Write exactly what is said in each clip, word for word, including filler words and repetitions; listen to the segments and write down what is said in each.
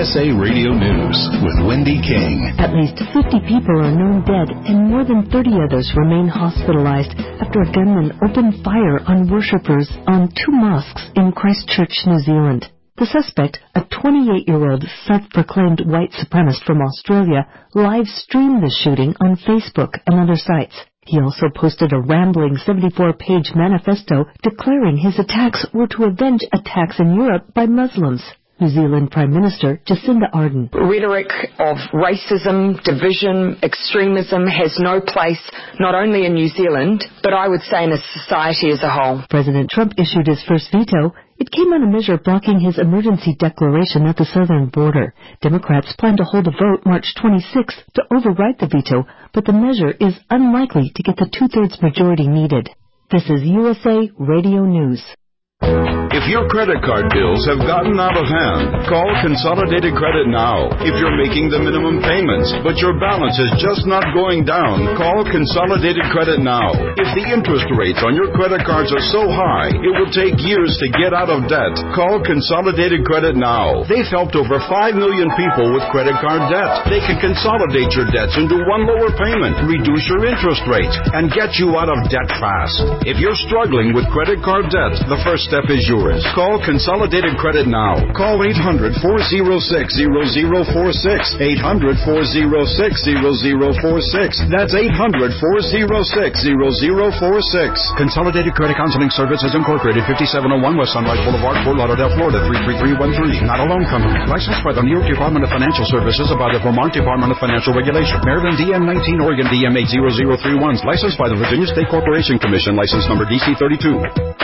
S A Radio News with Wendy King. At least fifty people are known dead and more than thirty others remain hospitalized after a gunman opened fire on worshippers on two mosques in Christchurch, New Zealand. The suspect, a twenty-eight-year-old self-proclaimed white supremacist from Australia, live-streamed the shooting on Facebook and other sites. He also posted a rambling seventy-four page manifesto declaring his attacks were to avenge attacks in Europe by Muslims. New Zealand Prime Minister Jacinda Ardern. Rhetoric of racism, division, extremism has no place not only in New Zealand, but I would say in a society as a whole. President Trump issued his first veto. It came on a measure blocking his emergency declaration at the southern border. Democrats plan to hold a vote March twenty-sixth to override the veto, but the measure is unlikely to get the two-thirds majority needed. This is U S A Radio News. If your credit card bills have gotten out of hand, call Consolidated Credit now. If you're making the minimum payments, but your balance is just not going down, call Consolidated Credit now. If the interest rates on your credit cards are so high, it will take years to get out of debt, call Consolidated Credit now. They've helped over five million people with credit card debt. They can consolidate your debts into one lower payment, reduce your interest rate, and get you out of debt fast. If you're struggling with credit card debt, the first step is yours. Call Consolidated Credit now. Call eight hundred, four oh six, zero zero four six. eight hundred, four oh six, zero zero four six. That's eight hundred, four oh six, zero zero four six. Consolidated Credit Counseling Services Incorporated, fifty-seven oh one West Sunrise Boulevard, Fort Lauderdale, Florida, three three three one three. Not a loan company. Licensed by the New York Department of Financial Services and by the Vermont Department of Financial Regulation. Maryland D M nineteen, Oregon D M eight zero zero three one. Licensed by the Virginia State Corporation Commission. License number D C thirty-two.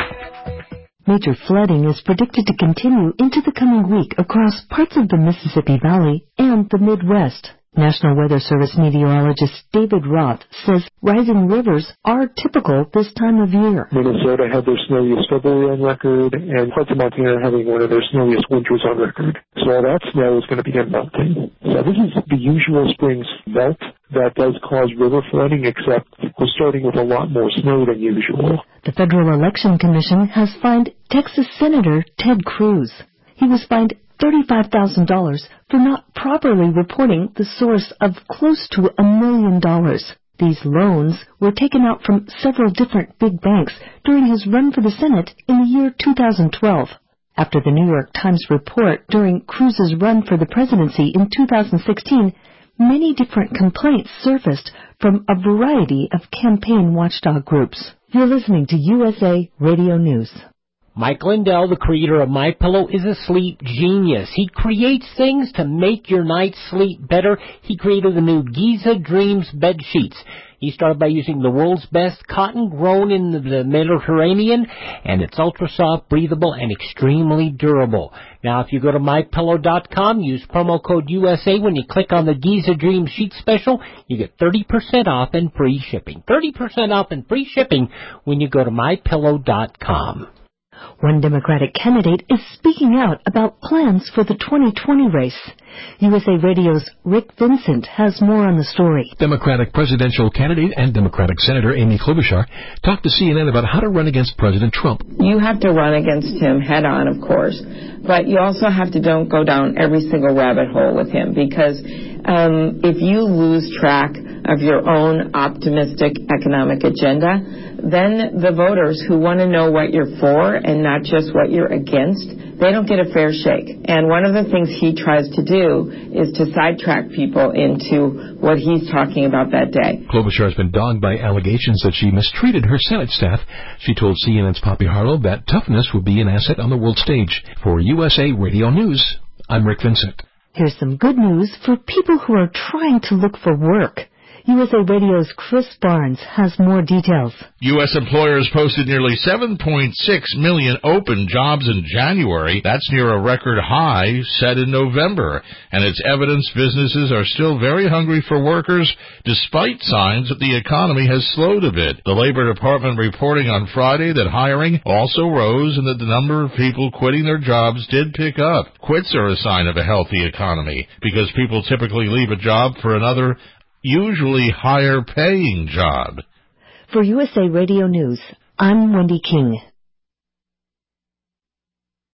Major flooding is predicted to continue into the coming week across parts of the Mississippi Valley and the Midwest. National Weather Service meteorologist David Roth says rising rivers are typical this time of year. Minnesota had their snowiest February on record, and parts of Montana having one of their snowiest winters on record. So all that snow is going to begin melting. So this is the usual spring melt that does cause river flooding, except we're starting with a lot more snow than usual. The Federal Election Commission has fined Texas Senator Ted Cruz. He was fined thirty-five thousand dollars for not properly reporting the source of close to a million dollars. These loans were taken out from several different big banks during his run for the Senate in the year two thousand twelve. After the New York Times report during Cruz's run for the presidency in two thousand sixteen, many different complaints surfaced from a variety of campaign watchdog groups. You're listening to U S A Radio News. Mike Lindell, the creator of MyPillow, is a sleep genius. He creates things to make your night's sleep better. He created the new Giza Dreams bed sheets. He started by using the world's best cotton grown in the Mediterranean, and it's ultra soft, breathable, and extremely durable. Now, if you go to my pillow dot com, use promo code U S A when you click on the Giza Dreams sheet special, you get thirty percent off and free shipping. thirty percent off and free shipping when you go to my pillow dot com. One Democratic candidate is speaking out about plans for the twenty twenty race. U S A Radio's Rick Vincent has more on the story. Democratic presidential candidate and Democratic Senator Amy Klobuchar talked to C N N about how to run against President Trump. You have to run against him head on, of course, but you also have to don't go down every single rabbit hole with him, because um, if you lose track of your own optimistic economic agenda, then the voters who want to know what you're for and not just what you're against, they don't get a fair shake. And one of the things he tries to do is to sidetrack people into what he's talking about that day. Klobuchar has been dogged by allegations that she mistreated her Senate staff. She told C N N's Poppy Harlow that toughness would be an asset on the world stage. For U S A Radio News, I'm Rick Vincent. Here's some good news for people who are trying to look for work. U S A Radio's Chris Barnes has more details. U S employers posted nearly seven point six million open jobs in January. That's near a record high set in November. And it's evidence businesses are still very hungry for workers, despite signs that the economy has slowed a bit. The Labor Department reporting on Friday that hiring also rose and that the number of people quitting their jobs did pick up. Quits are a sign of a healthy economy, because people typically leave a job for another, usually higher-paying job. For U S A Radio News, I'm Wendy King.